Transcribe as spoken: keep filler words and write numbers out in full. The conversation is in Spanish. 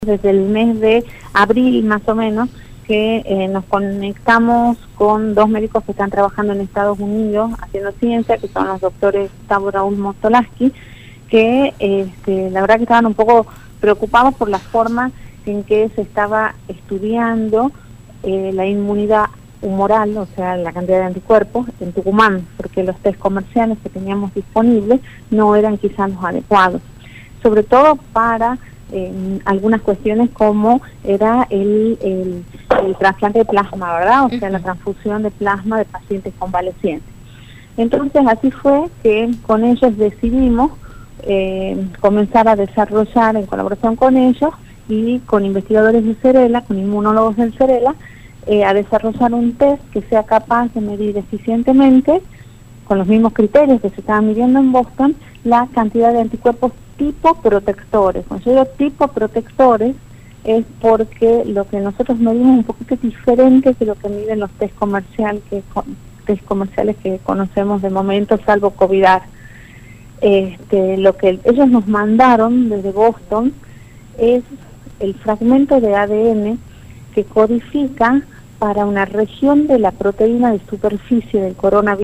Desde el mes de abril más o menos que eh, nos conectamos con dos médicos que están trabajando en Estados Unidos haciendo ciencia, que son los doctores Gustavo Raúl Mostolaski, que este, la verdad que estaban un poco preocupados por la forma en que se estaba estudiando eh, la inmunidad humoral, o sea, la cantidad de anticuerpos en Tucumán, porque los test comerciales que teníamos disponibles no eran quizás los adecuados, sobre todo para Eh, algunas cuestiones como era el, el, el trasplante de plasma, ¿verdad? O sea, la transfusión de plasma de pacientes convalecientes. Entonces, así fue que con ellos decidimos eh, comenzar a desarrollar en colaboración con ellos y con investigadores de Cerela, con inmunólogos del Cerela, eh, a desarrollar un test que sea capaz de medir eficientemente, con los mismos criterios que se estaban midiendo en Boston, la cantidad de anticuerpos tipo protectores. Cuando yo digo tipo protectores es porque lo que nosotros medimos es un poquito diferente que lo que miden los test comerciales que, test comerciales que conocemos de momento, salvo COVID. Este, lo que ellos nos mandaron desde Boston es el fragmento de A D N que codifica para una región de la proteína de superficie del coronavirus